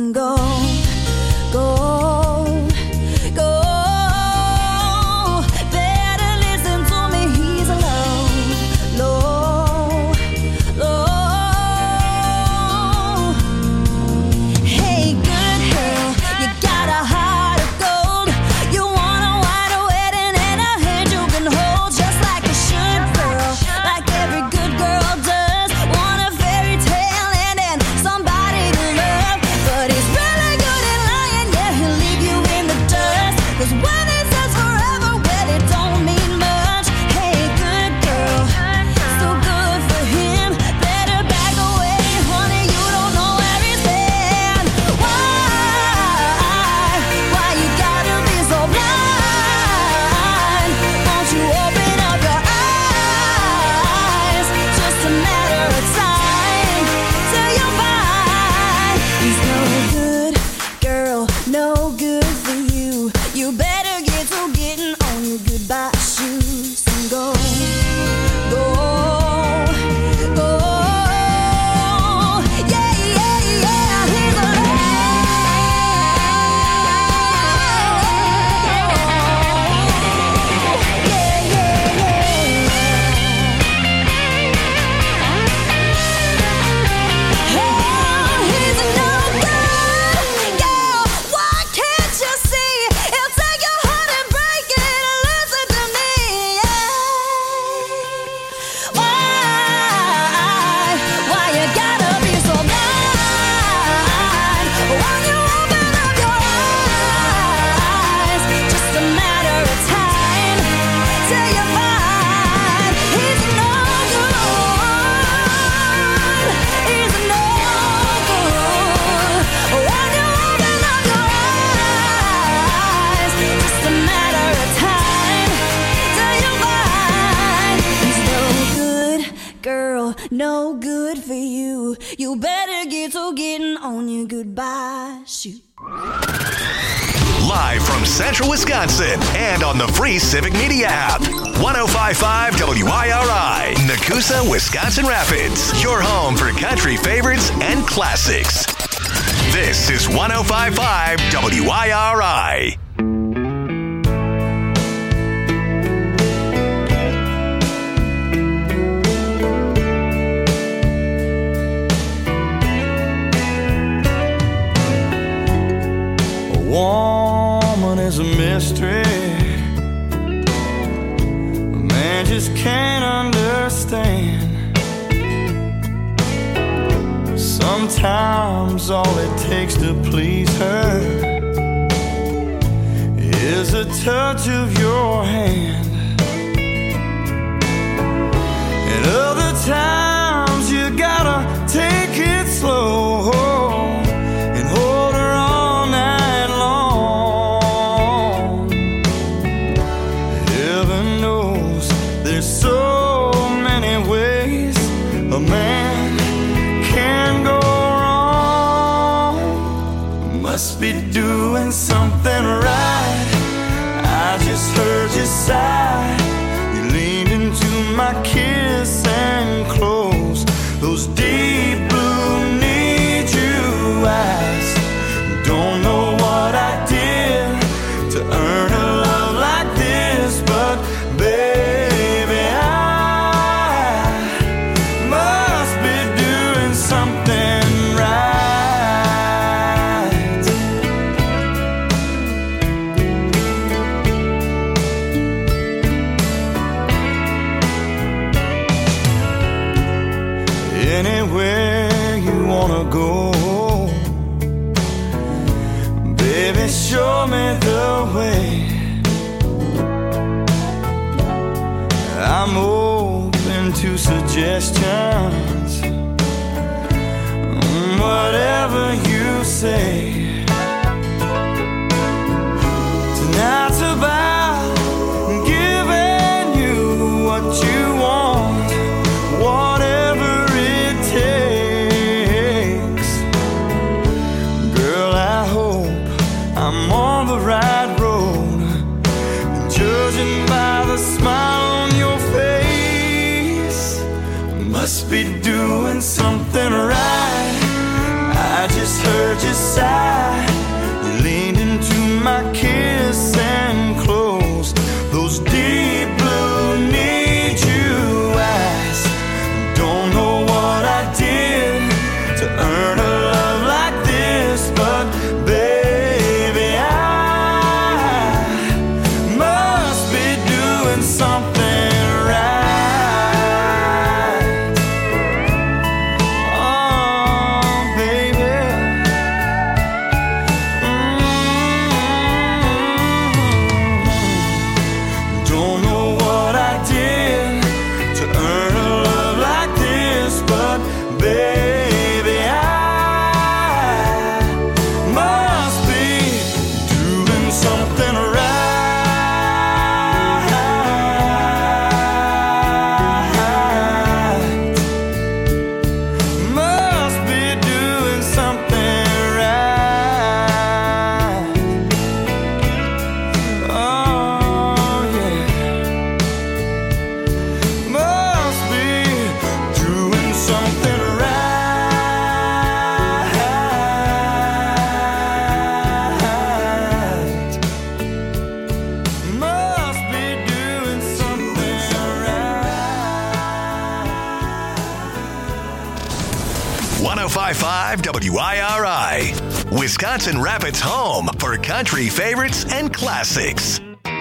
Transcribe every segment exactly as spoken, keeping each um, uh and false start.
and go, go, go. Better listen to me, he's low, low, low. Hey, good girl, you got a heart of gold. You want a white wedding and a hand you can hold, just like you should, girl, like every good girl does. Want a fairy tale and then somebody to love, but he's really good at lying, yeah, he'll leave you in the dust. 'Cause when he says forever, well, it don't mean much. Hey, good girl, so good for him. Better back away, honey, you don't know where he's been. Why, why you gotta be so blind? Won't you open up your eyes? Just a matter of time till you find he's no good, girl, no good for you. You better get to getting on your goodbye shoes and go, go, go. Yeah, yeah, yeah, he's yeah, yeah, yeah. Oh, he's no good, girl. Why can't you see? He'll take your heart and break it. Listen to me, yeah. Why, why you gotta be so blind? When you open up your eyes, just a matter of time till you find he's no good. He's no good. When you open up your eyes, just a matter of time till you find he's no good, girl, no good for you. You better get to getting on your goodbye shoot. Live from Central Wisconsin and on the free Civic Media app. one oh five point five W I R I, Nakusa, Wisconsin Rapids. Your home for country favorites and classics. This is one oh five point five W I R I. A woman is a mystery. A man just can't understand. Sometimes all it takes to please her is a touch of your hand. And other times you gotta take it slow and hold her all night long. Heaven knows there's so many ways a man can go wrong. Must be doing something right. I just heard you sigh. You leaned into my kiss and closed those deep blue need you eyes. Don't know what I did to earn a love like this, but baby, I must be doing something right. Anywhere you wanna go, baby, show me the way. I'm open to suggestions, whatever you say. Tonight's about giving you what you want, whatever it takes. Girl, I hope I'm on the right road, judging by the smile on your face. Must be doing something right. I just heard you sigh. something right. Oh, baby. Mm-hmm. Don't know what I did to earn a love like this, but baby, I must be doing something right. Must be doing something right. Oh, yeah. Must be doing something right. Must be doing something right. one oh five point five W I R I, Wisconsin Rapids' home for country favorites and classics.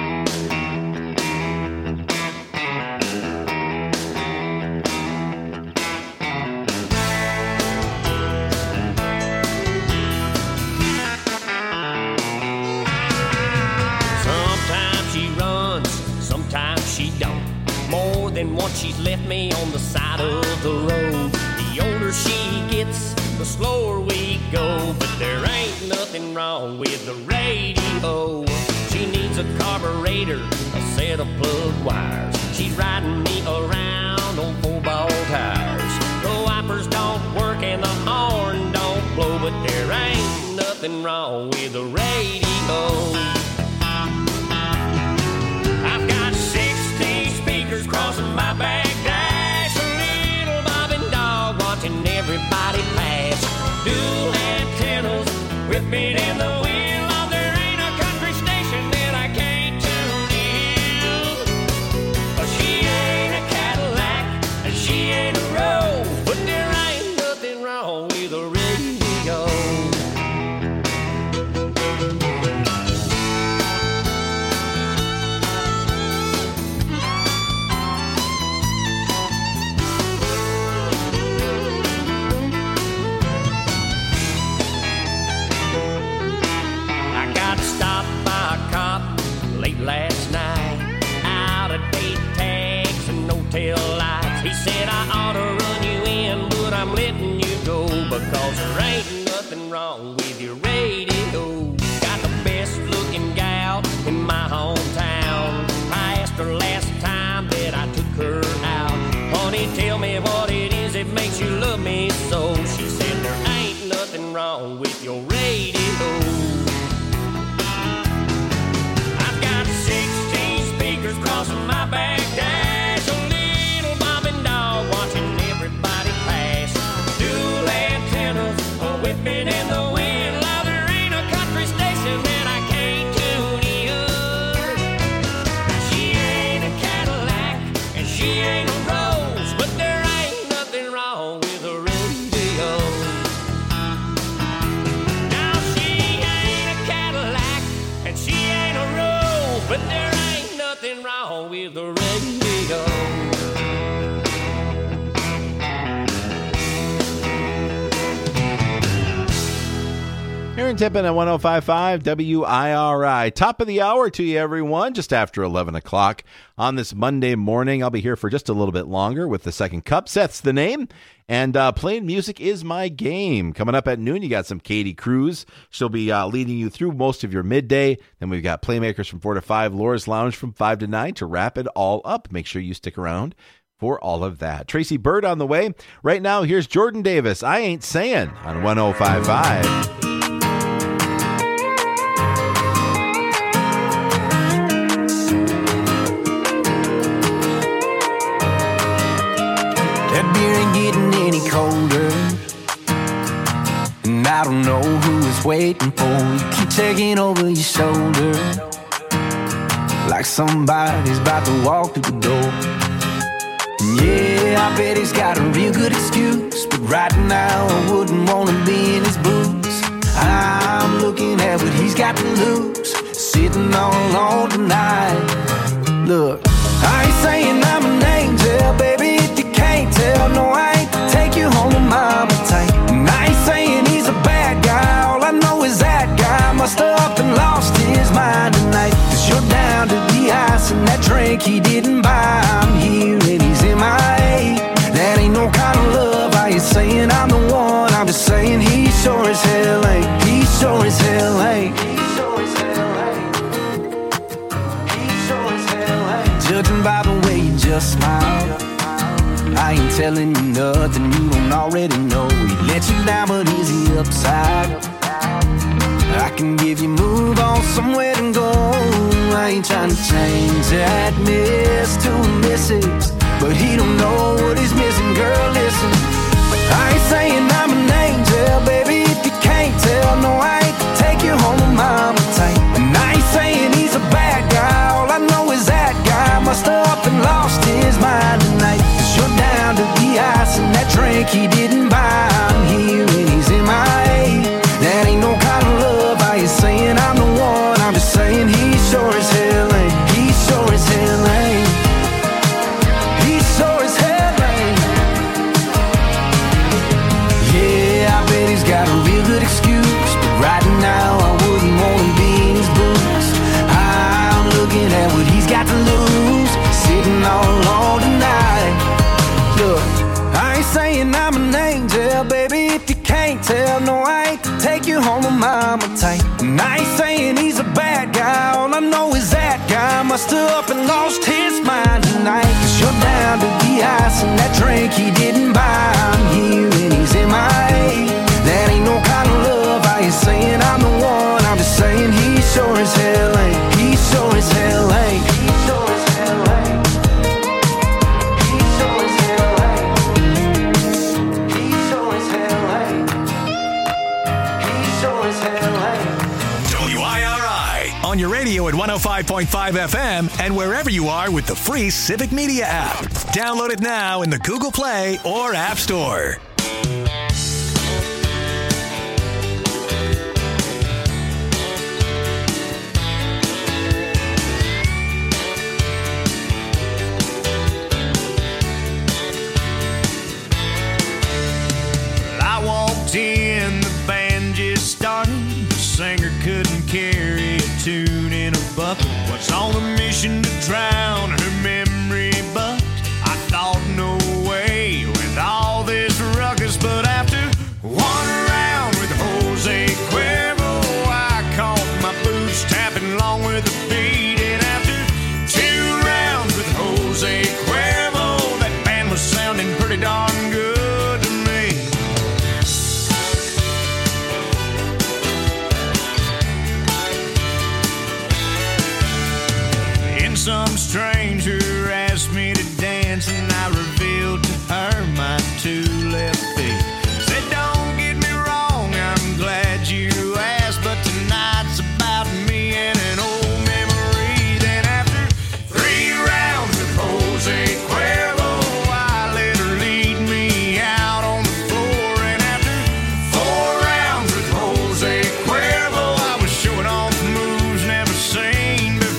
Sometimes she runs, sometimes she don't. More than once she's left me on the side of the road. The older she gets, the slower we go. But there ain't nothing wrong with the radio. She needs a carburetor, a set of plug wires. She's riding me around on four ball tires. The wipers don't work and the horn don't blow. But there ain't nothing wrong with the radio. I've got sixteen speakers crossing my back dash, a little bobbing dog watching everybody pass. Dual antennas whipping in the wind. Oh, there ain't a country station that I can't tune in. Oh, she ain't a Cadillac and she ain't a Rose, but there ain't nothing wrong with a radio. I got stopped by a cop late last night, out of date tags and no tail lights. He said I ought to run you in, but I'm letting you go because there ain't nothing wrong with your radio. Got the best looking gal in my hometown. I asked her last time that I took her out, honey, tell me what it is that makes you love me so. She said there ain't nothing wrong with your radio. I've got sixteen speakers crossing my back dash, a little bobbing dog watching everybody pass. Dual antennas are whipping in the wind. Now there ain't a country station that I can't tune in. She ain't a Cadillac and she ain't a Rose, but there ain't nothing wrong with a radio. Now she ain't a Cadillac and she ain't a Rose, but there ain't nothing wrong with the radio. Aaron Tippin at one oh five point five W I R I. Top of the hour to you, everyone, just after eleven o'clock on this Monday morning. I'll be here for just a little bit longer with the second cup. Seth's the name, and uh, playing music is my game. Coming up at noon, you got some Katie Cruz. She'll be uh, leading you through most of your midday. Then we've got Playmakers from four to five, Laura's Lounge from five to nine to wrap it all up. Make sure you stick around for all of that. Tracy Bird on the way. Right now, here's Jordan Davis. I Ain't Saying on one oh five point five. That beer ain't getting any colder, and I don't know who it's waiting for. You keep checking over your shoulder like somebody's about to walk through the door. And yeah, I bet he's got a real good excuse, but right now I wouldn't want to be in his boots. I'm looking at what he's got to lose, sitting all alone tonight. Look, I ain't saying I'm an angel, baby, if you can't tell. No, I ain't to take you home with mama tight. And I ain't saying he's a bad guy. All I know is that guy must have up and lost his mind tonight. Cause you're down to the ice and that drink he didn't buy. I'm here and he's in my A. That ain't no kind of love. I ain't saying I'm the one. I'm just saying he sure as hell ain't. He sure as hell ain't. He sure as hell ain't. He sure as hell ain't. Judging by the way you just smile, I ain't telling you nothing you don't already know. He let you down, but is he upside? I can give you move on somewhere to go. I ain't trying to change that miss to a missus, but he don't know what he's missing. Girl, listen, I ain't saying I'm an angel, baby, if you can't tell. No, I ain't to take you home with mama tight. And I ain't saying he's a bad guy. All I know is that guy must have up and lost his mind tonight. Cause you're down to the ice and that drink he didn't buy. I'm here and he's in my A. That ain't no kind of love. I ain't saying I'm the one. I'm just saying he sure as hell ain't. He sure as hell ain't. He sure as hell ain't. Yeah, I bet he's got a real good excuse, but right now I wouldn't want to be in his boots. I'm looking at what he's got to lose, sitting all alone tonight. Look, I ain't saying I'm an angel, baby, if you can't tell. No, I ain't to take you home with mama tight. And I ain't saying he's a bad guy. All I know is that guy must have up and lost his mind tonight. Cause you're down to the ice and that drink he didn't buy. I'm here and he's in my A. That ain't no kind of love. I ain't saying I'm the one. I'm just saying he sure as hell ain't. He sure as hell ain't. He sure as hell ain't. He sure as hell ain't. He sure as hell ain't. He sure as hell ain't. W I R I on your radio at one oh five point five F M and wherever you are with the free Civic Media app. Download it now in the Google Play or App Store. I walked in, the band just started. The singer couldn't carry a tune in a bucket. Was on a mission to drown her memory, but I thought no way with all this ruckus. But after one round with Jose Cuervo, I caught my boots tapping along with the beat. And after two rounds with Jose Cuervo, that band was sounding pretty darn good to me. Some stranger asked me to dance, and I revealed to her my two left feet. Said, don't get me wrong, I'm glad you asked, but tonight's about me and an old memory. Then after three rounds with Jose Cuervo, I let her lead me out on the floor. And after four rounds with Jose Cuervo, I was showing off moves never seen before.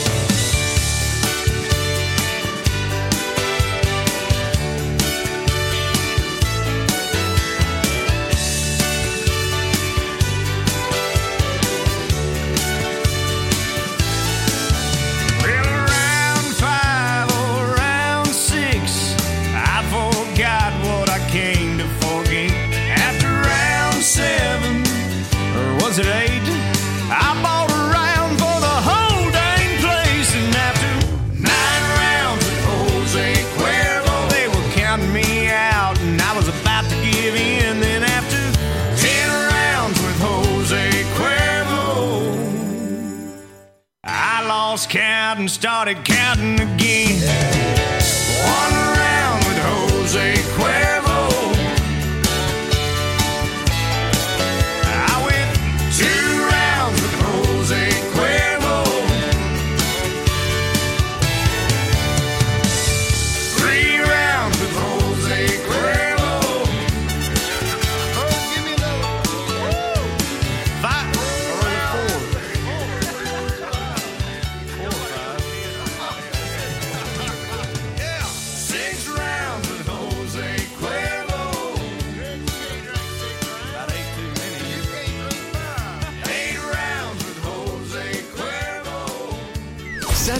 Was it eight? I bought a round for the whole dang place. And after nine rounds with Jose Cuervo, they were counting me out, and I was about to give in. Then after ten rounds with Jose Cuervo, I lost count and started counting again. One round with Jose Cuervo,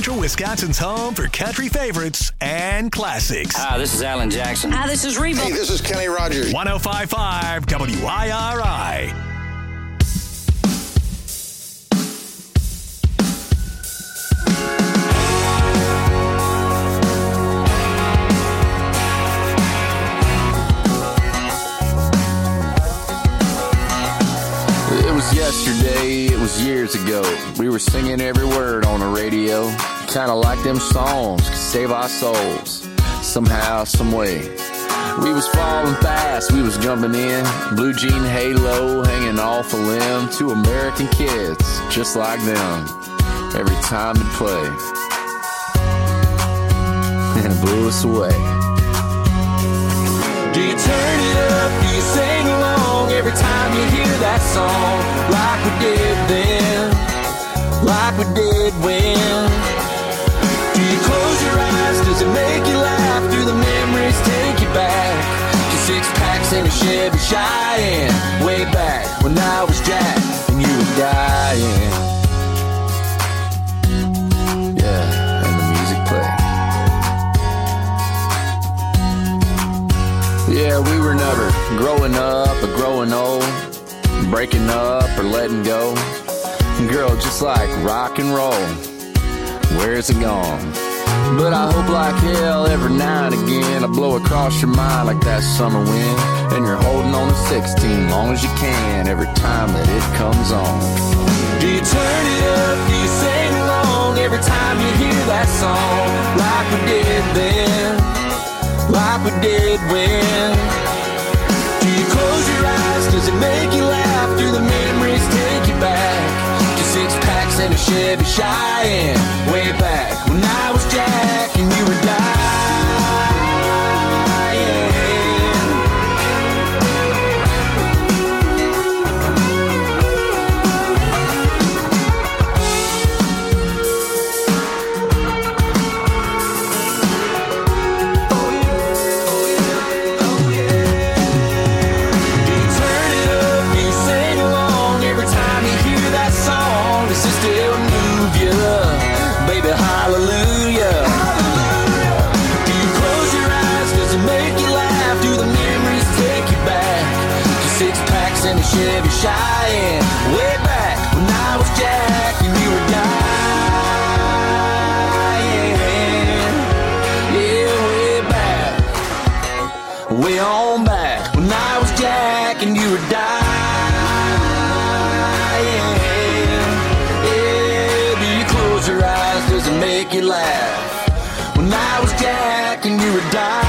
Central Wisconsin's home for country favorites and classics. Hi, this is Alan Jackson. Hi, this is Reba. Hey, this is Kenny Rogers. one oh five point five W I R I. It was yesterday, it was years ago. We were singing every word on the radio. Kinda like them songs could save our souls. Somehow, some way. We was falling fast, we was jumping in. Blue jean halo hanging off a limb. Two American kids, just like them. Every time it played. And it blew us away. Do you turn it up? Do you sing along every time you hear that song? Like we did then, like we did when. Do you close your eyes? Does it make you laugh? Do the memories take you back to six packs in a Chevy Cheyenne? Way back when I was Jack and you were dying. Yeah, and the music played. Yeah, we were never growing up or growing old, breaking up or letting go. Girl, just like rock and roll, where's it gone? But I hope like hell every now and again I blow across your mind like that summer wind. And you're holding on to sixteen long as you can every time that it comes on. Do you turn it up? Do you sing along every time you hear that song? Like we did then, like we did when. Do you close your eyes? Does it make you laugh? Do the memories take you back to six packs and a Chevy Cheyenne? Way back when I was Jack and you were dying. Still move you, baby, hallelujah. Do you close your eyes? Does it make you laugh? Do the memories take you back to six packs and a Chevy Cheyenne? Way back when I was Jack and you were dying. Yeah, way back, way on back when I was Jack and you were dying. Your eyes, does it make you laugh? When I was Jack and you were dying.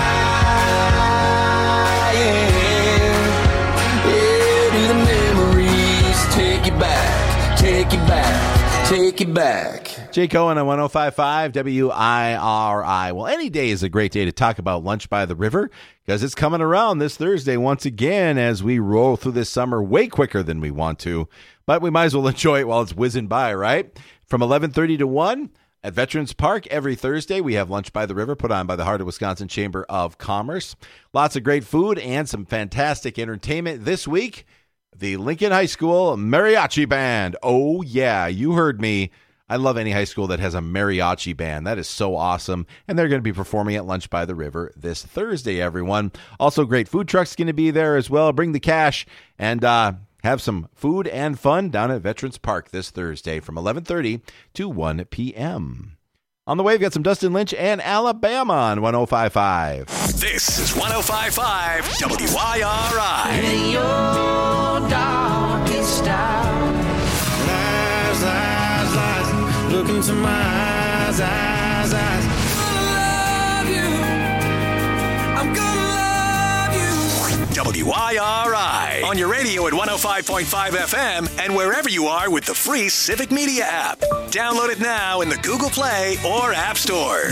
Yeah, do the memories take you back, take you back, take you back. Jay Cohen on one oh five point five W I R I. Well, any day is a great day to talk about Lunch by the River because it's coming around this Thursday once again as we roll through this summer way quicker than we want to. But we might as well enjoy it while it's whizzing by, right? From eleven thirty to one at Veterans Park every Thursday, we have Lunch by the River put on by the Heart of Wisconsin Chamber of Commerce. Lots of great food and some fantastic entertainment this week. The Lincoln High School Mariachi Band. Oh, yeah, you heard me. I love any high school that has a mariachi band. That is so awesome. And they're going to be performing at Lunch by the River this Thursday, everyone. Also, great food trucks going to be there as well. Bring the cash and uh, have some food and fun down at Veterans Park this Thursday from eleven thirty to one p.m. On the way, we've got some Dustin Lynch and Alabama on one oh five point five. This is one oh five point five W I R I. In your darkest hour, lies, lies, lies. Look into my eyes, eyes, eyes. I'm gonna love you. I'm gonna love you. W I R I. On your radio at one oh five point five F M and wherever you are with the free Civic Media app. Download it now in the Google Play or App Store.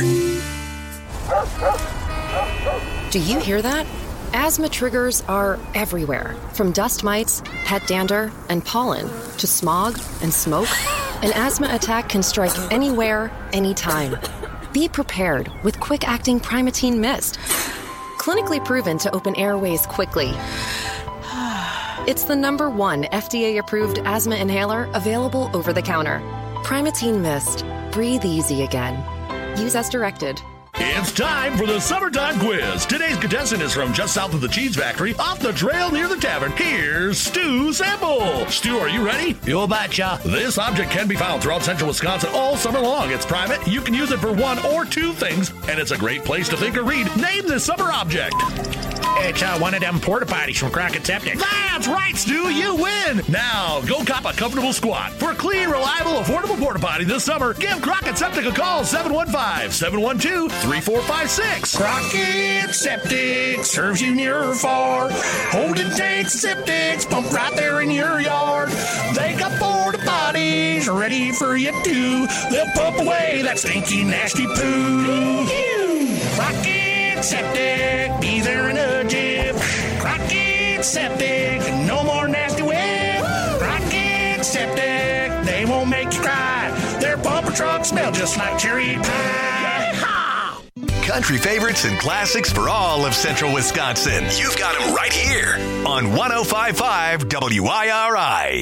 Do you hear that? Asthma triggers are everywhere, from dust mites, pet dander, and pollen, to smog and smoke. An asthma attack can strike anywhere, anytime. Be prepared with quick-acting Primatene Mist. Clinically proven to open airways quickly. It's the number one F D A-approved asthma inhaler available over the counter. Primatene Mist. Breathe easy again. Use as directed. It's time for the Summertime Quiz. Today's contestant is from just south of the Cheese Factory, off the trail near the tavern. Here's Stu Sample. Stu, are you ready? You betcha. This object can be found throughout central Wisconsin all summer long. It's private. You can use it for one or two things, and it's a great place to think or read. Name this summer object. It's uh, one of them porta potties from Crockett Septic. That's right, Stu. You win. Now, go cop a comfortable squat. For a clean, reliable, affordable porta potty this summer, give Crockett Septic a call, seven one five, seven one two, three four five six. Crockett Septic serves you near or far. Holding tanks, septics, pump right there in your yard. They got porta potties ready for you too. They'll pump away that stinky, nasty poo. Crockett Septic, be there in a jiff. Crockett Septic, no more nasty whip. Crockett Septic, they won't make you cry. Their bumper trucks smell just like cherry pie. Country favorites and classics for all of central Wisconsin. You've got them right here on one oh five point five W I R I.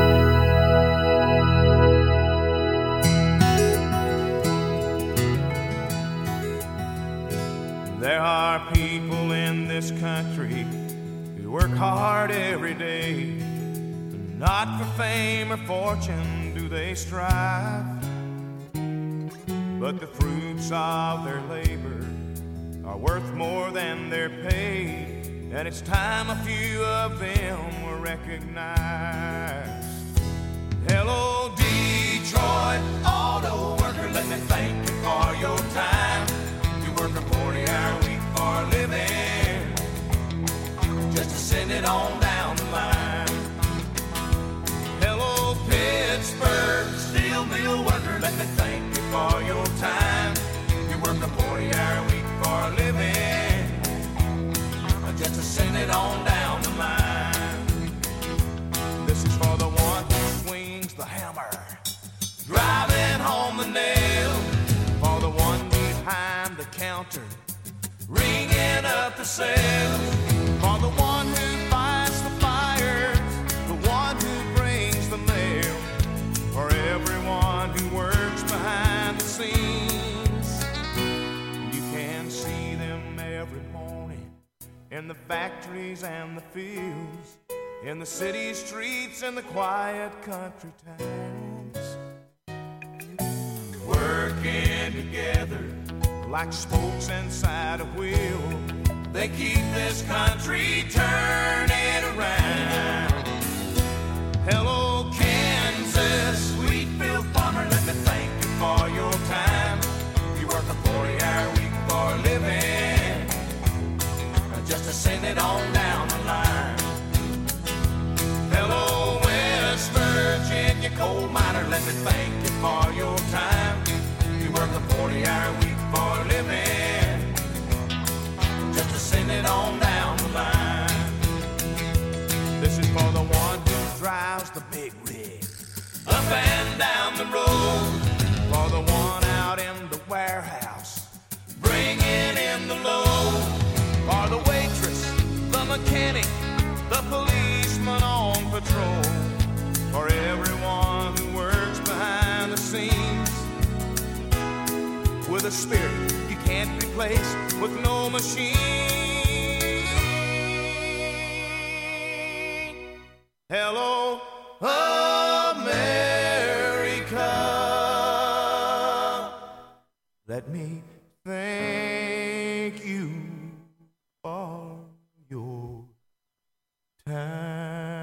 There are people in this country who work hard every day. Not for fame or fortune do they strive, but the fruits of their labor are worth more than they're paid, and it's time a few of them were recognized. Hello, Detroit auto worker, let me thank you for your time. You work a forty-hour week for a living, just to send it on down the line. Hello, Pittsburgh steel mill worker, let me thank you for your time. You work a forty-hour week for a living, just to send it on down the line. This is for the one who swings the hammer, driving home the nail. For the one behind the counter, ringing up the sales. For the one who fights the fires, the one who brings the mail. For everyone who works behind the scenes, you can see them every morning in the factories and the fields, in the city streets and the quiet country towns, working together like spokes inside a wheel. They keep this country turning around. Hello, Kansas, Wheatfield farmer, let me thank you for your time. You work a forty-hour week for a living, just to send it on down the line. Hello, West Virginia coal miner, let me thank you for your time. You work a forty-hour week for a living, just to send it on down the line. This is for the one who drives the big rig up and down the road. For the one out in the warehouse, bringing in the load. For the waitress, the mechanic, the policeman on patrol. For everyone who works behind the scenes, with a spirit you can't replace with no machine. Hello, America. Let me thank you for your time.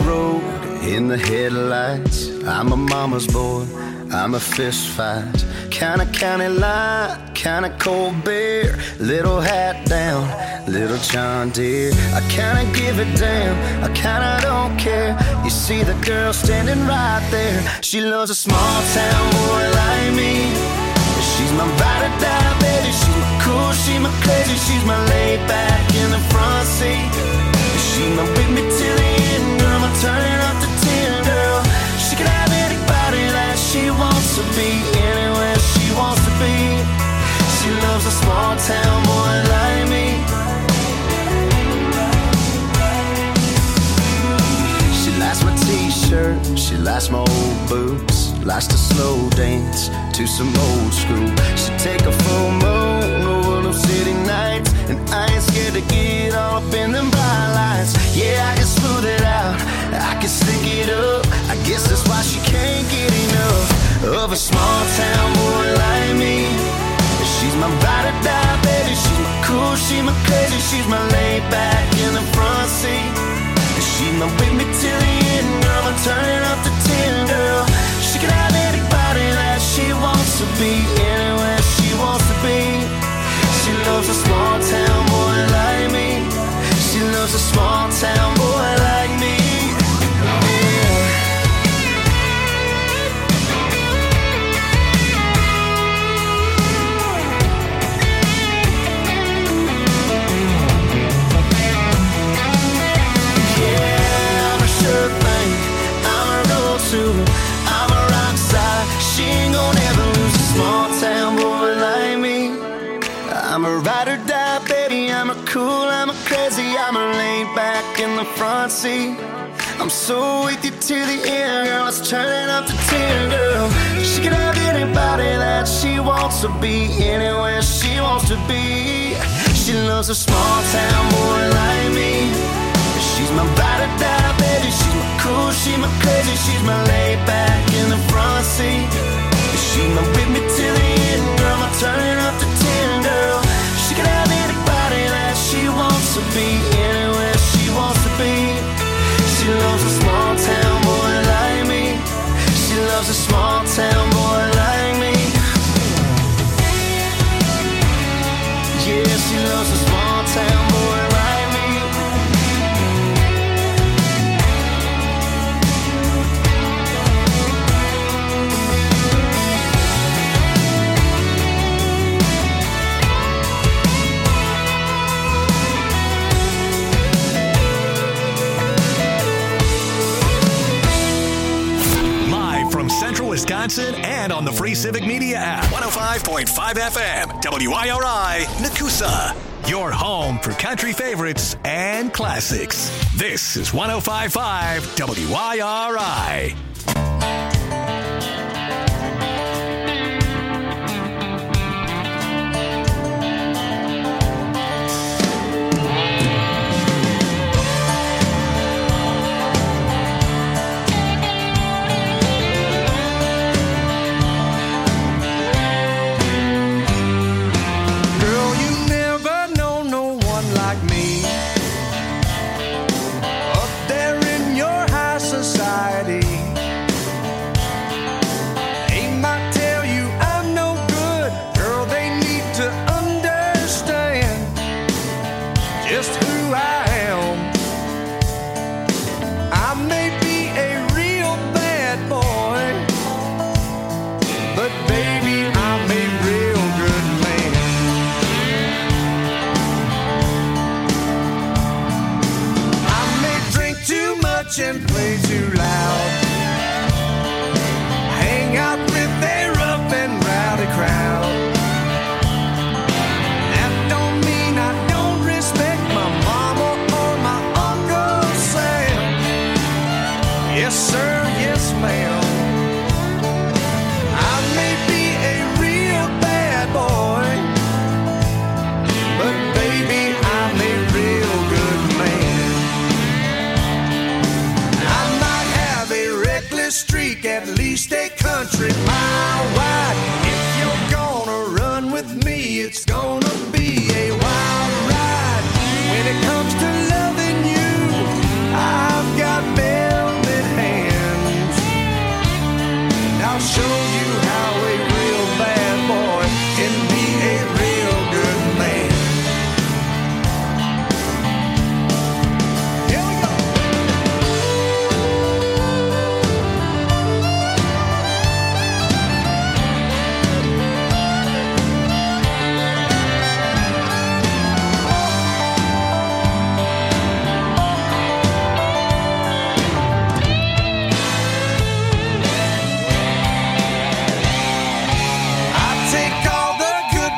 In the headlights, I'm a mama's boy, I'm a fist fight kinda county line, kinda cold beer, little hat down, little John Deere. I kinda give a damn, I kinda don't care. You see the girl standing right there. She loves a small town boy like me. She's my ride or die, baby. She's my cool, she's my crazy, she's my laid back in the front seat. She's my with me till the end, girl. I'm turning up the ten, girl. She can have anybody that she wants to be, anywhere she wants to be. She loves a small town boy like me. She likes my t-shirt, she likes my old boots, likes to slow dance to some old school. She take a full moon over them city nights, and I ain't scared to get all up in them bright lights. Yeah, I can smooth it out, I can stick it up. I guess that's why she can't get enough of a small town boy like me. She's my ride or die, baby. She's my cool, she's my crazy, she's my laid back in the front seat. She's my with me till the end, girl. I'm turning up the ten, girl. She can have anybody that she wants to be, anywhere she wants to be. She loves a small town boy like me. She loves a small town boy like me. Yeah. Yeah, I'm a sure thing. I'm a road to. I'm a rock star. She ain't gonna ever lose a small town boy like me. I'm a ride or die, baby. I'm a cool, I'm a crazy, I'm a laid back in the front seat. I'm so with you to the end, girl. Let's turn it up to ten, girl. She can have anybody that she wants to be, anywhere she wants to be. She loves a small town boy like me. She's my ride or die, baby. She's my cool, she's my crazy, she's my laid back in the front seat. She's my with me till the end, girl. I'm turning up to ten, girl. She can have anybody that she wants to be, anywhere she wants to be. She loves a small town boy like me. She loves a small town boy like me. Yeah, she loves a small town boy like me. Central Wisconsin and on the free Civic Media app. one oh five point five F M, W I R I, Nakusa. Your home for country favorites and classics. This is one oh five point five W I R I. Up there in your high society,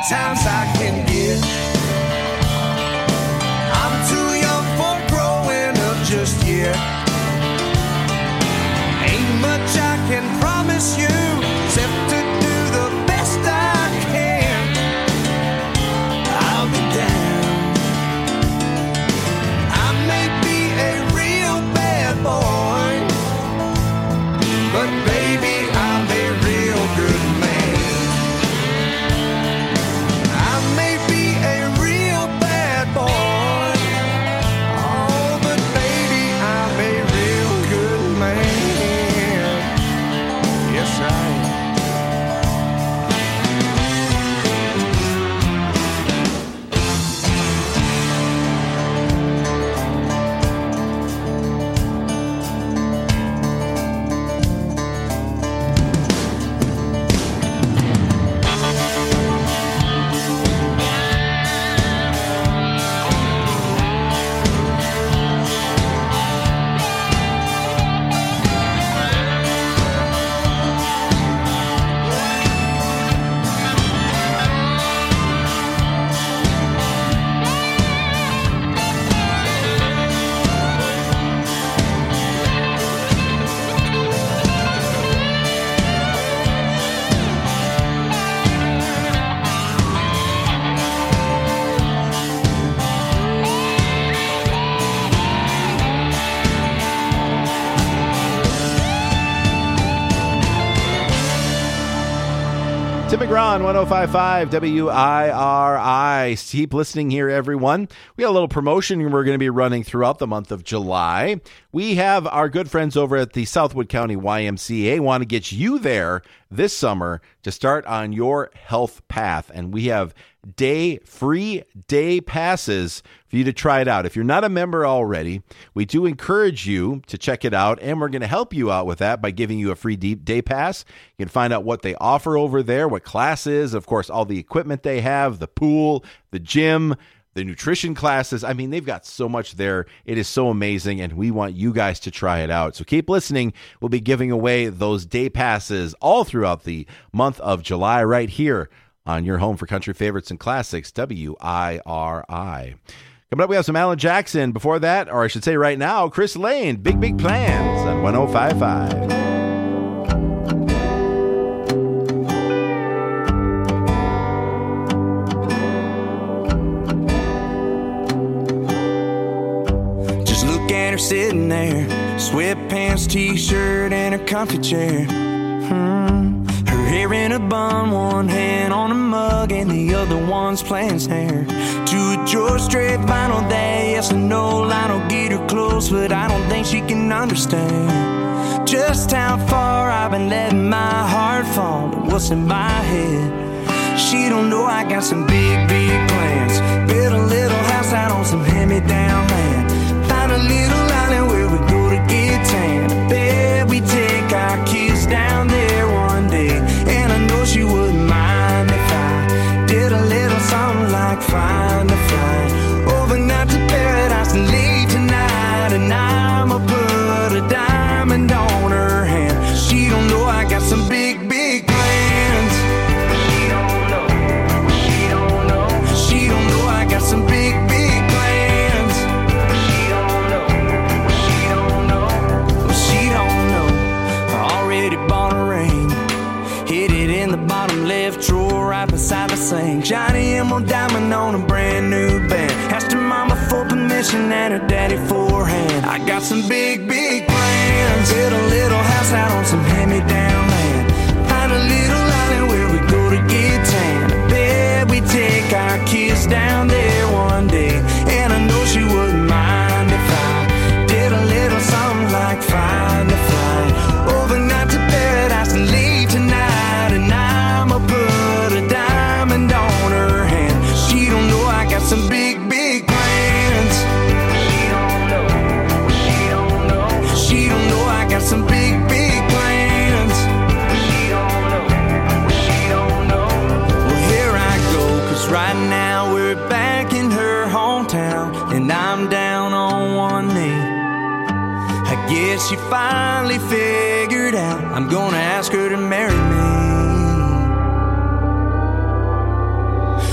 times I can get. I'm too young for growing up just yet. Ain't much I can promise you except to do the best I can. I'll be down. I may be a real bad boy, but baby, I'm a real good man. I may be a real bad boy, oh, but baby, I'm a real good man. Yes, I am. Tim McGraw, one oh five point five W I R I. Keep listening here, everyone. We got a little promotion we're going to be running throughout the month of July. We have our good friends over at the Southwood County Y M C A want to get you there this summer to start on your health path. And we have day free day passes for you to try it out. If you're not a member already, we do encourage you to check it out, and we're going to help you out with that by giving you a free day pass. You can find out what they offer over there, what classes, of course, all the equipment they have, the pool, the gym, the nutrition classes. I mean, they've got so much there. It is so amazing, and we want you guys to try it out. So keep listening. We'll be giving away those day passes all throughout the month of July right here on your home for country favorites and classics, W I R I. Coming up, we have some Alan Jackson. Before that, or I should say right now, Chris Lane, Big Big Plans on one oh five point five. Just look at her sitting there, sweatpants, t-shirt, and her comfy chair. Hmm. Her hair in a bun, one hand on a mug, and the other one's playing snare. To a George Strait vinyl day, yes or no, Lionel get her close, but I don't think she can understand just how far I've been letting my heart fall and what's in my head. She don't know I got some big, big plans. Build a little house out on some hand-me-down land. Find a little island where we go to get tan. I bet we take our kids down there one day, and I know she wouldn't mind if I did a little something like find a flight overnight to paradise and leave tonight. And I'ma put a diamond on her hand. She don't know I got some big, big plans. She don't know. She don't know. She don't know I got some big, big plans. She don't know. She don't know. Well, she don't know. I already bought a ring. Hid it in the bottom left drawer right beside the sink. Johnny Emerald diamond on a brand new band. Asked her mama for permission and her daddy for a hand. I got some big, big plans. Build a little house out on some hand-me-down land. Find a little island where we go to get tan. I bet we take our kids down there one day, and I know she wouldn't mind if I did a little something like find a flight overnight to paradise and leave tonight. And I'ma put a diamond on her hand. She don't know I got some big, big plans. She don't know. She don't know. She don't know I got some big, big plans. She don't know. She don't know. Well, here I go, 'cause right now we're back in her hometown, and I'm down on one knee. I guess she finally figured out I'm gonna ask her to marry me.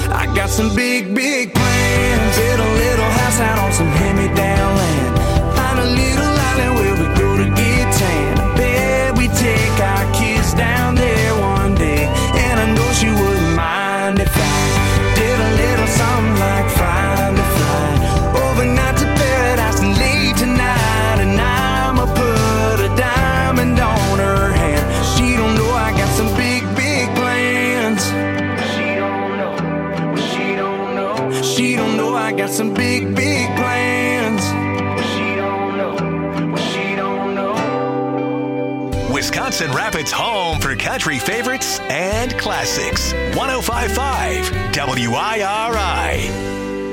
got some big, big plans. Build a little house out on some hand-me-down land. Find a little island where we go to get tan. I bet we take our kids down there one day, and I know she wouldn't mind if I did a little something like flying to fly overnight to paradise and late tonight. And I'ma put a diamond on her hand. She don't know I got some big, big plans. She don't know. She don't know. She don't know I got some big, big plans. She don't know. She don't know. Wisconsin Rapids' home for country favorites and classics. one oh five point five W I R I.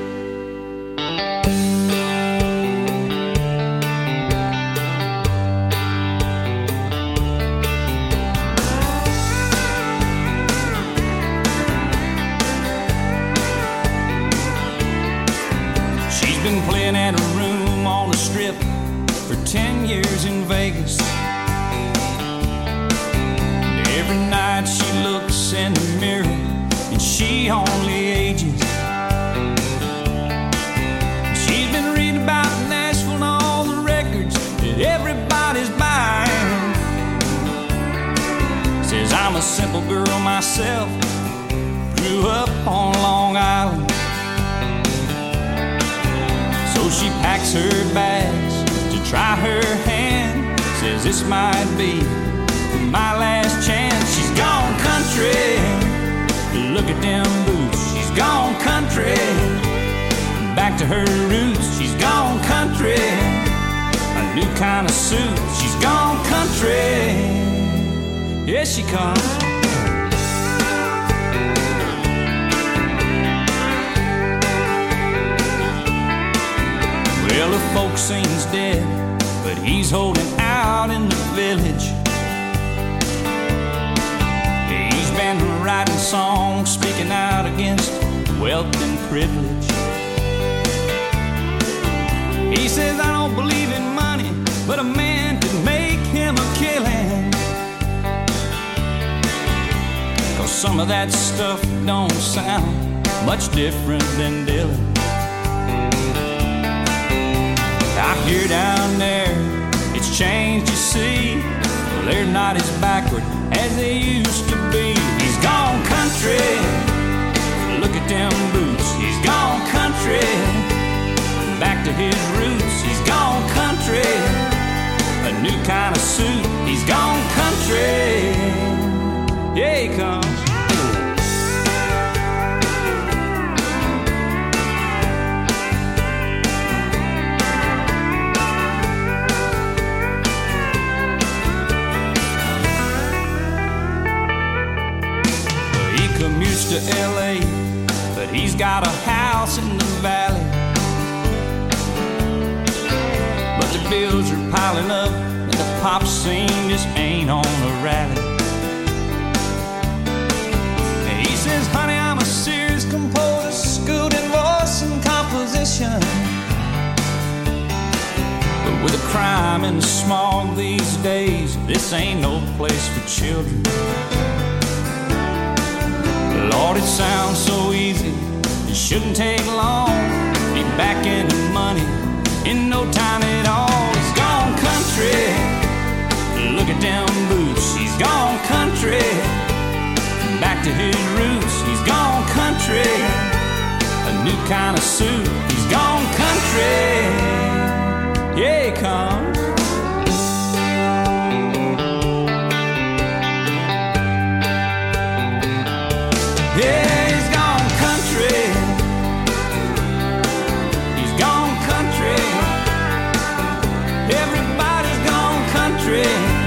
Been playing at a room on the strip for ten years in Vegas. And every night she looks in the mirror and she only ages. She's been reading about Nashville and all the records that everybody's buying. Says I'm a simple girl myself, grew up on Long Island. So she packs her bags to try her hand. Says this might be my last chance. She's gone country. Look at them boots. She's gone country. Back to her roots. She's gone country. A new kind of suit. She's gone country. Here she comes. Well, the folksene's dead, but he's holding out in the village. He's been writing songs, speaking out against wealth and privilege. He says, I don't believe in money, but a man can make him a killing. 'Cause some of that stuff don't sound much different than Dylan. I hear down there, it's changed, you see. Well, they're not as backward as they used to be. He's gone country. Look at them boots. He's gone country. Back to his roots. He's gone country. A new kind of suit. He's gone country. Yeah, he comes. Commutes to L A, but he's got a house in the valley. But the bills are piling up, and the pop scene just ain't on the rally. And he says, honey, I'm a serious composer, schooled in voice and composition. But with the crime and the smog these days, this ain't no place for children. Lord, it sounds so easy, it shouldn't take long. Be back into money in no time at all. He's gone country. Look at them boots. He's gone country. Back to his roots. He's gone country. A new kind of suit. He's gone country. Yeah, he comes. Yeah, he's gone country. He's gone country. Everybody's gone country.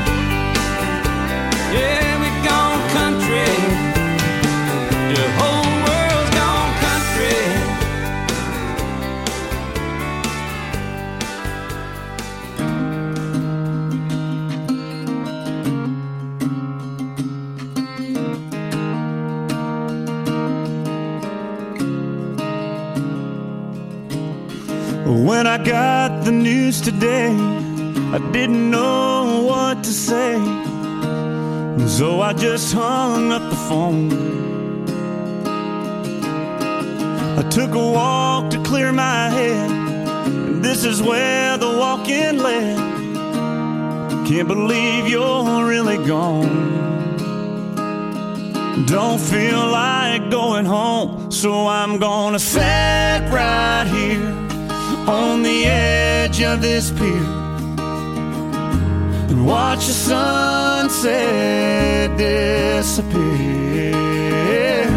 Yeah, we've gone country. The whole world's gone country. When I got the news today, I didn't know what to say, so I just hung up the phone. I took a walk to clear my head, and this is where the walking led. Can't believe you're really gone. Don't feel like going home, so I'm gonna sit right here on the edge of this pier and watch the sunset disappear.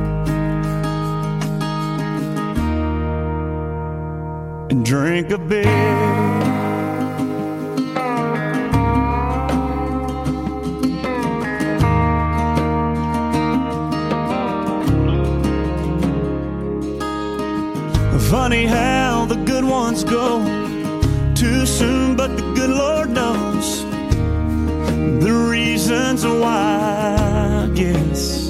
And drink a beer. Funny how the good ones go too soon, but the good Lord knows the reasons why, I guess.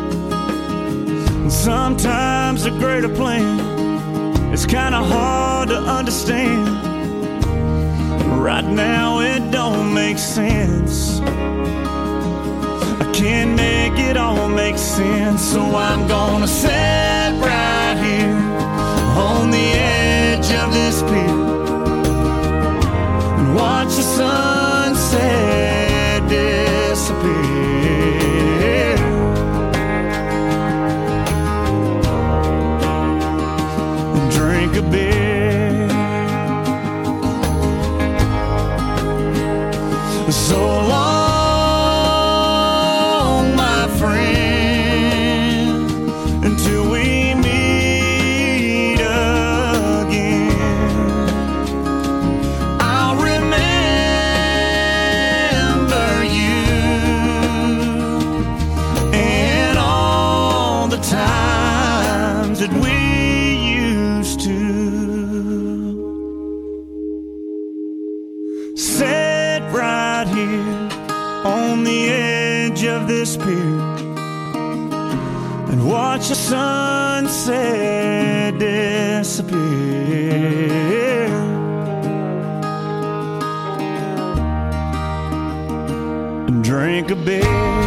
Sometimes a greater plan is kind of hard to understand. Right now it don't make sense. I can't make it all make sense, so I'm gonna sit right here on the edge of this pier and watch the sunset disappear. And drink a beer. So long, my friend, until we that we used to sit right here on the edge of this pier and watch the sunset disappear. And drink a beer.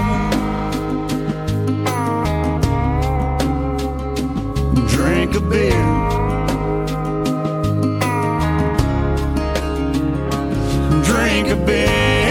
Drink a beer. Drink a beer.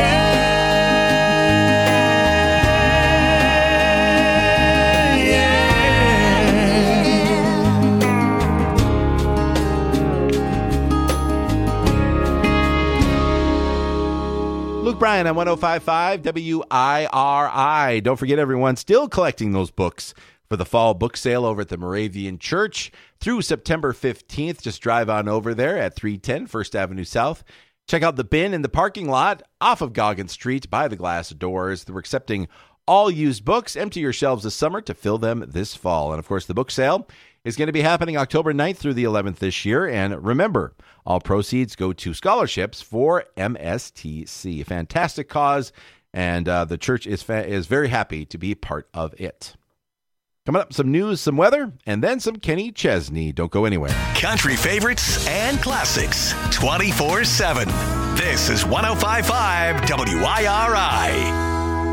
Luke Bryan on one oh five point five W I R I. Don't forget, everyone, still collecting those books for the fall book sale over at the Moravian Church through September fifteenth. Just drive on over there at three ten First Avenue South. Check out the bin in the parking lot off of Goggins Street by the glass doors. We're accepting all used books. Empty your shelves this summer to fill them this fall. And, of course, the book sale is going to be happening October ninth through the eleventh this year. And remember, all proceeds go to scholarships for M S T C. A fantastic cause, and uh, the church is fa- is very happy to be part of it. Coming up, some news, some weather, and then some Kenny Chesney. Don't go anywhere. Country favorites and classics twenty-four seven. This is one oh five point five W I R I.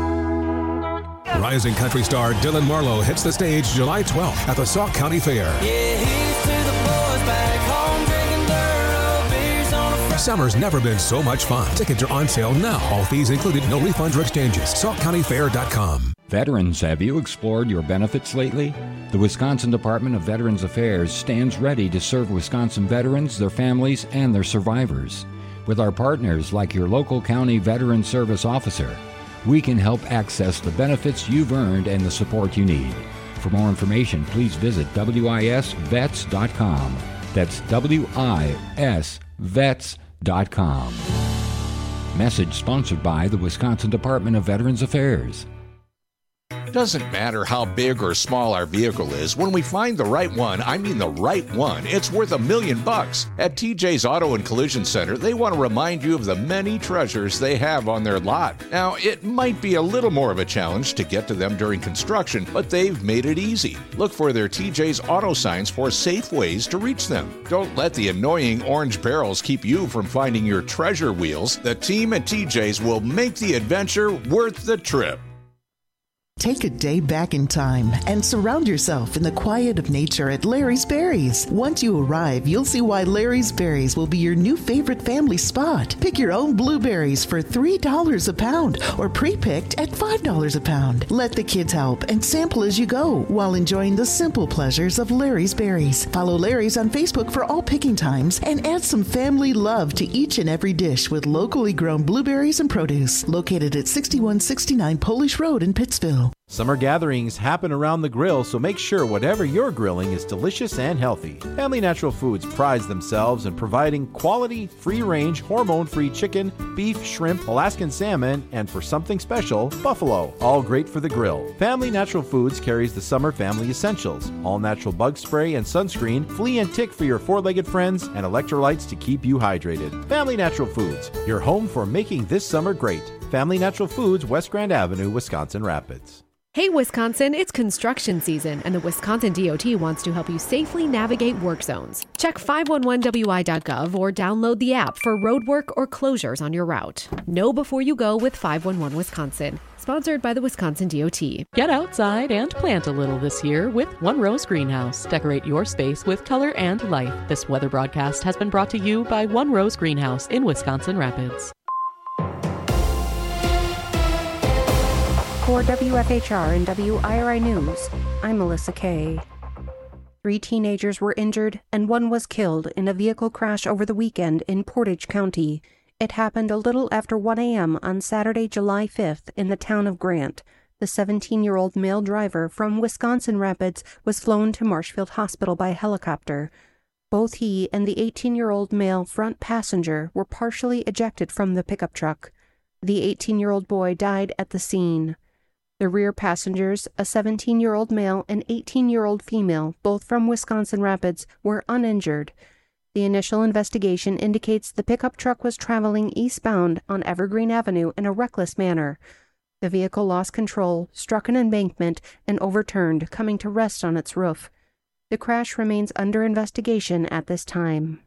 Rising country star Dylan Marlowe hits the stage July twelfth at the Sauk County Fair. Yeah, here's to the boys back home drinking dirt beers on a Friday. Summer's never been so much fun. Tickets are on sale now. All fees included. No refunds or exchanges. sauk county fair dot com. Veterans, have you explored your benefits lately? The Wisconsin Department of Veterans Affairs stands ready to serve Wisconsin veterans, their families, and their survivors. With our partners like your local county veteran service officer, we can help access the benefits you've earned and the support you need. For more information, please visit W I S vets dot com. That's W I S vets dot com. Message sponsored by the Wisconsin Department of Veterans Affairs. Doesn't matter how big or small our vehicle is, when we find the right one, I mean the right one, it's worth a million bucks. At T J's Auto and Collision Center, they want to remind you of the many treasures they have on their lot. Now, it might be a little more of a challenge to get to them during construction, but they've made it easy. Look for their T J's Auto signs for safe ways to reach them. Don't let the annoying orange barrels keep you from finding your treasure wheels. The team at T J's will make the adventure worth the trip. Take a day back in time and surround yourself in the quiet of nature at Larry's Berries. Once you arrive, you'll see why Larry's Berries will be your new favorite family spot. Pick your own blueberries for three dollars a pound or pre-picked at five dollars a pound. Let the kids help and sample as you go while enjoying the simple pleasures of Larry's Berries. Follow Larry's on Facebook for all picking times and add some family love to each and every dish with locally grown blueberries and produce. Located at sixty-one sixty-nine Polish Road in Pittsville. Summer gatherings happen around the grill, so make sure whatever you're grilling is delicious and healthy. Family Natural Foods prides themselves in providing quality, free-range, hormone-free chicken, beef, shrimp, Alaskan salmon, and for something special, buffalo. All great for the grill. Family Natural Foods carries the summer family essentials: all-natural bug spray and sunscreen, flea and tick for your four-legged friends, and electrolytes to keep you hydrated. Family Natural Foods, your home for making this summer great. Family Natural Foods, West Grand Avenue, Wisconsin Rapids. Hey Wisconsin, it's construction season, and the Wisconsin D O T wants to help you safely navigate work zones. Check five one one W I dot gov or download the app for road work or closures on your route. Know before you go with five one one Wisconsin. Sponsored by the Wisconsin D O T. Get outside and plant a little this year with One Rose Greenhouse. Decorate your space with color and life. This weather broadcast has been brought to you by One Rose Greenhouse in Wisconsin Rapids. For W F H R and W I R I News, I'm Melissa Kay. Three teenagers were injured and one was killed in a vehicle crash over the weekend in Portage County. It happened a little after one a.m. on Saturday, July fifth in the town of Grant. The seventeen-year-old male driver from Wisconsin Rapids was flown to Marshfield Hospital by helicopter. Both he and the eighteen-year-old male front passenger were partially ejected from the pickup truck. The eighteen-year-old boy died at the scene. The rear passengers, a seventeen-year-old male and eighteen-year-old female, both from Wisconsin Rapids, were uninjured. The initial investigation indicates the pickup truck was traveling eastbound on Evergreen Avenue in a reckless manner. The vehicle lost control, struck an embankment, and overturned, coming to rest on its roof. The crash remains under investigation at this time.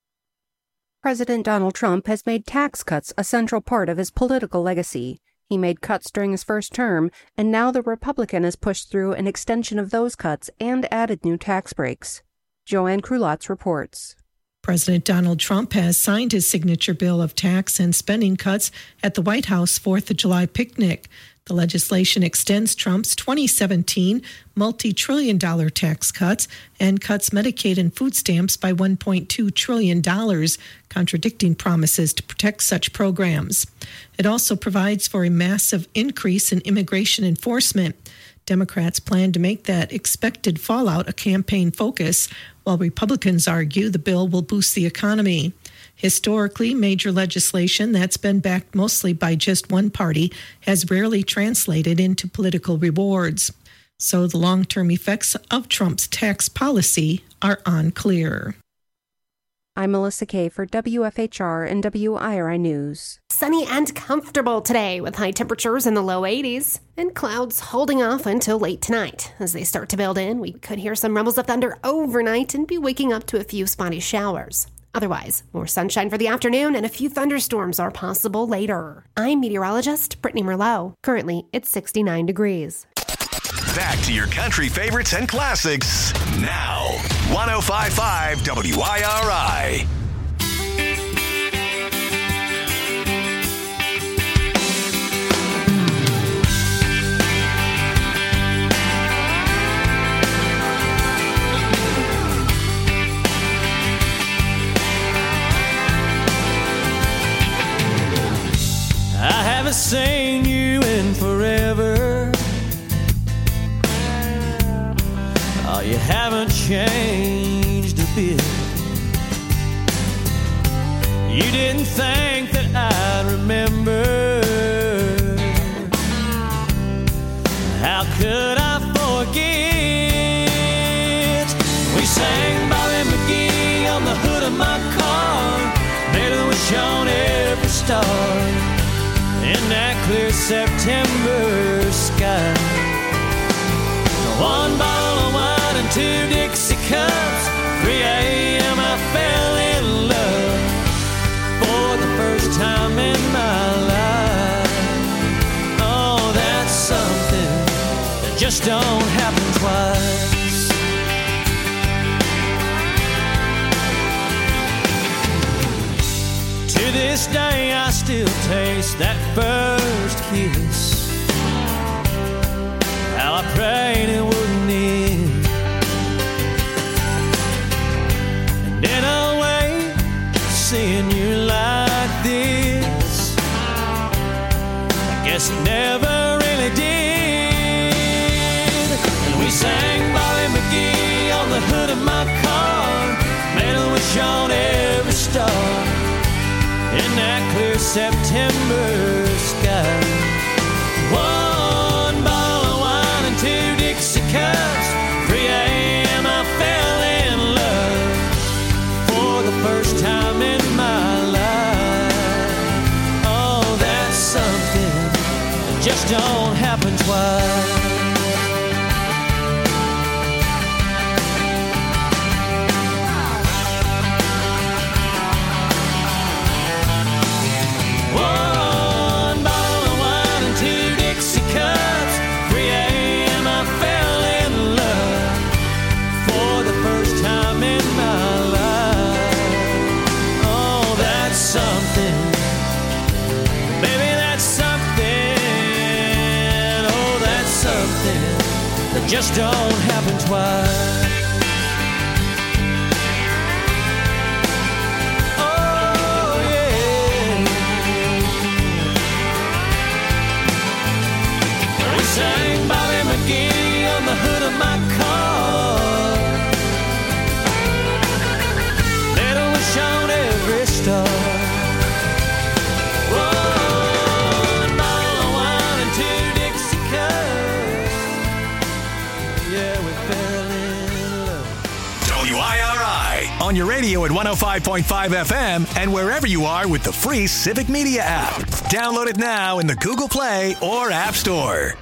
President Donald Trump has made tax cuts a central part of his political legacy. He made cuts during his first term, and now the Republican has pushed through an extension of those cuts and added new tax breaks. Joanne Krulotz reports. President Donald Trump has signed his signature bill of tax and spending cuts at the White House fourth of July picnic. The legislation extends Trump's twenty seventeen multi-trillion dollar tax cuts and cuts Medicaid and food stamps by one point two trillion dollars, contradicting promises to protect such programs. It also provides for a massive increase in immigration enforcement. Democrats plan to make that expected fallout a campaign focus, while Republicans argue the bill will boost the economy. Historically, major legislation that's been backed mostly by just one party has rarely translated into political rewards. So the long-term effects of Trump's tax policy are unclear. I'm Melissa Kay for W F H R and W I R I News. Sunny and comfortable today with high temperatures in the low eighties and clouds holding off until late tonight. As they start to build in, we could hear some rumbles of thunder overnight and be waking up to a few spotty showers. Otherwise, more sunshine for the afternoon and a few thunderstorms are possible later. I'm meteorologist Brittany Merlot. Currently, it's sixty-nine degrees. Back to your country favorites and classics now. one oh five point five W I R I. I haven't seen you in forever. Oh, you haven't changed a bit. You didn't think that I'd remember. How could I forget? We sang Bobby McGee on the hood of my car. Made a wish on every star in that clear September sky. One bottle of wine and two Dixie cups. three a.m. I fell in love for the first time in my life. Oh, that's something just don't happen twice. To this day I still taste that first kiss. How I prayed it wouldn't end. And in a way, seeing you like this, I guess it never really did. And we sang Bobby McGee on the hood of my car, made a wish on every star in that clear September sky. One bottle of wine and two Dixie cups, three a.m. I fell in love for the first time in my life. Oh, that's something that just don't happen twice. Just don't happen twice. Oh, yeah. We sang Bobby McGee on the hood of my car, made a wish on every star. On your radio at one oh five point five F M and wherever you are with the free Civic Media app. Download it now in the Google Play or App Store.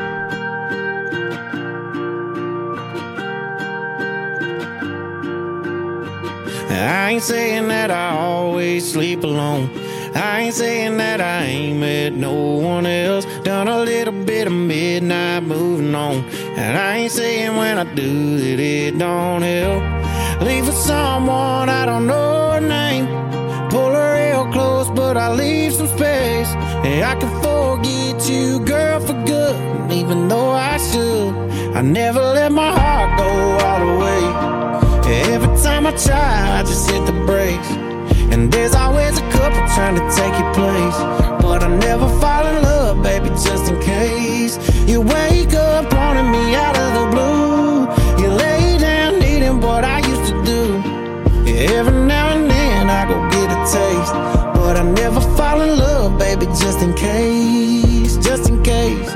I ain't saying that I always sleep alone. I ain't saying that I ain't met no one else. Done a little bit of midnight moving on. And I ain't saying when I do that it don't help. Leave for someone I don't know her name. Pull her real close, but I leave some space. And I can forget you, girl, for good. And even though I should, I never let my heart go all the way. Every time I try, I just hit the brakes. And there's always a couple trying to take your place. But I never fall in love, baby, just in case. You wake up wanting me out of the blue. You lay down needing what I used to do. Every now and then I go get a taste. But I never fall in love, baby, just in case. Just in case.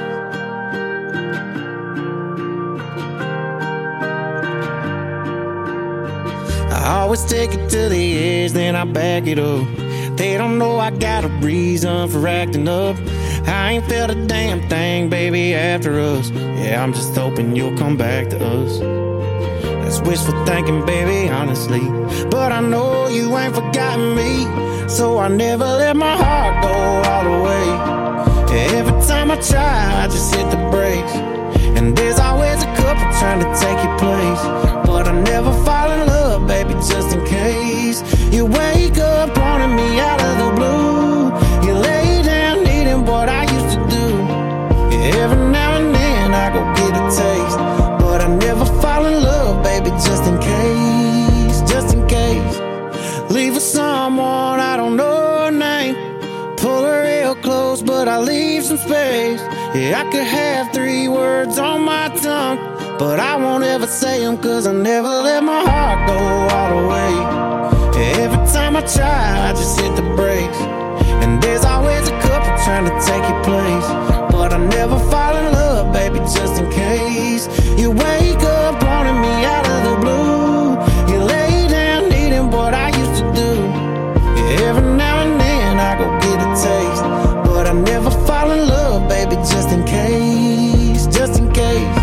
I always take it to the edge, then I back it up. They don't know I got a reason for acting up. I ain't felt a damn thing, baby, after us. Yeah, I'm just hoping you'll come back to us. That's wishful thinking, baby, honestly. But I know you ain't forgotten me. So I never let my heart go all the way. Every time I try, I just hit the brakes. And there's always a couple trying to take your place. But I never fall in love, baby, just in case. You wake up wanting me out of the blue. You lay down needing what I used to do. Every now and then I go get a taste. But I never fall in love, baby, just in case. Just in case. Leave for someone I don't know her name. Pull her real close, but I leave some space. Yeah, I could have three words on my tongue, but I won't ever say them, cause I never let my heart go all the way. Every time I try, I just hit the brakes. And there's always a couple trying to take your place. But I never fall in love, baby, just in case. You wake up wanting me out of the blue. You lay down needing what I used to do. Every now and then I go get a taste. But I never fall in love, baby, just in case. Just in case.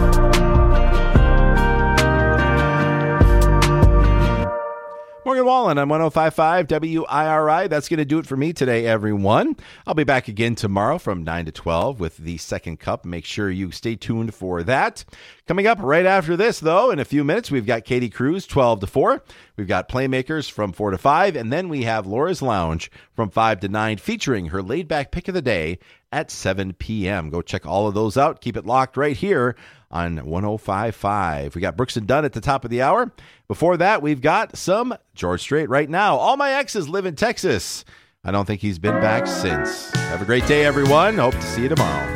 Morgan Wallen one on one oh five point five W I R I. That's going to do it for me today, everyone. I'll be back again tomorrow from nine to twelve with the second cup. Make sure you stay tuned for that. Coming up right after this, though, in a few minutes, we've got Katie Cruz, twelve to four. We've got Playmakers from four to five. And then we have Laura's Lounge from five to nine, featuring her laid-back pick of the day at seven p.m. Go check all of those out. Keep it locked right here on one oh five point five. We got Brooks and Dunn at the top of the hour. Before that, we've got some George Strait right now. All my exes live in Texas. I don't think he's been back since. Have a great day, everyone. Hope to see you tomorrow.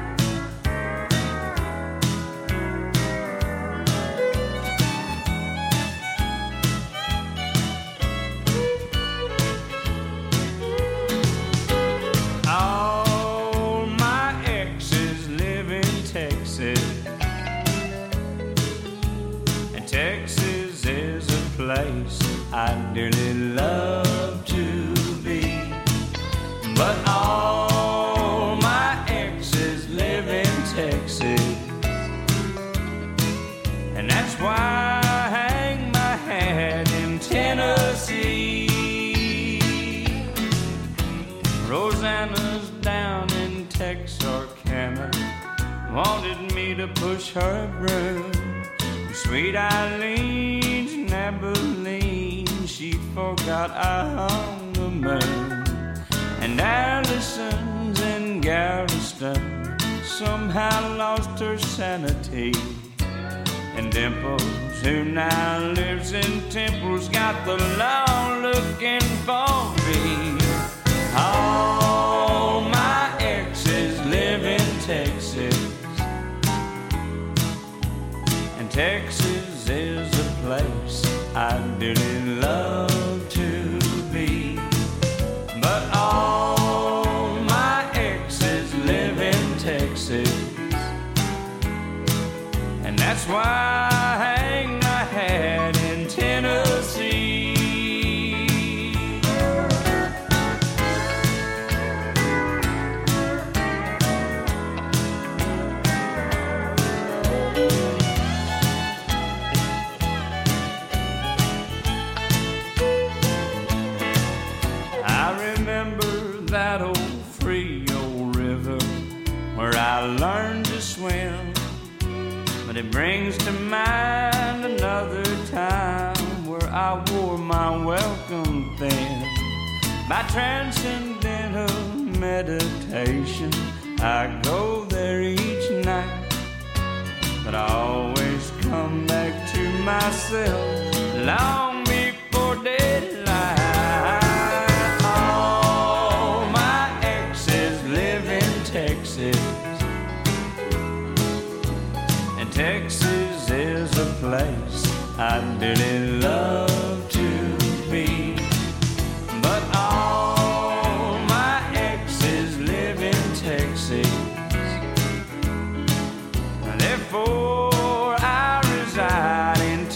I'd dearly love to be, but all my exes live in Texas, and that's why I hang my hat in Tennessee. Rosanna's down in Texarkana, wanted me to push her broom. Sweet Eileen's in Abilene, she forgot I hung the moon. And Allison's in Galveston somehow lost her sanity. And Dimples, who now lives in Temple's got the law looking for me. All my exes live in Texas, and Texas is a place I'd dearly love to be. But all my exes live in Texas, and that's why I hang my hat in Tennessee. That old Frio River where I learned to swim, but it brings to mind another time where I wore my welcome thin. By transcendental meditation, I go there each night, but I always come back to myself long before daylight. And Texas is a place I'd dearly love to be. But all my exes live in Texas, and therefore I reside in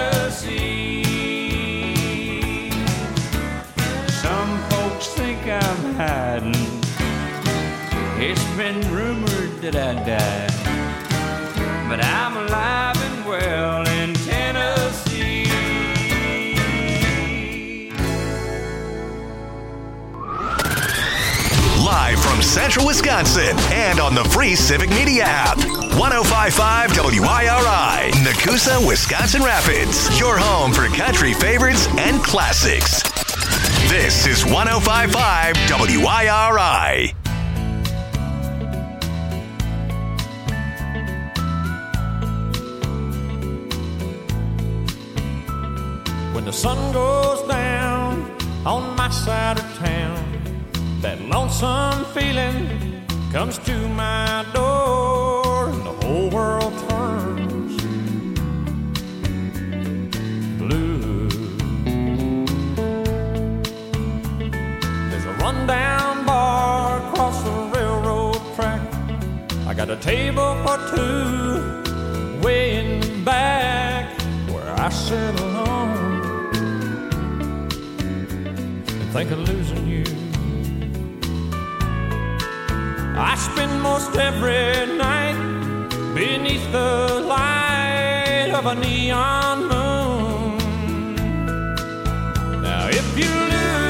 Tennessee. Some folks think I'm hiding. It's been rumored that I died, but I'm alive and well in Tennessee. Live from Central Wisconsin and on the free Civic Media app. one oh five point five W I R I, Nakusa, Wisconsin Rapids. Your home for country favorites and classics. This is one oh five point five W I R I. When the sun goes down on my side of town, that lonesome feeling comes to my door, and the whole world turns blue. There's a rundown bar across the railroad track. I got a table for two way in the back where I sit alone and think of losing you. I spend most every night beneath the light of a neon moon. Now If you lose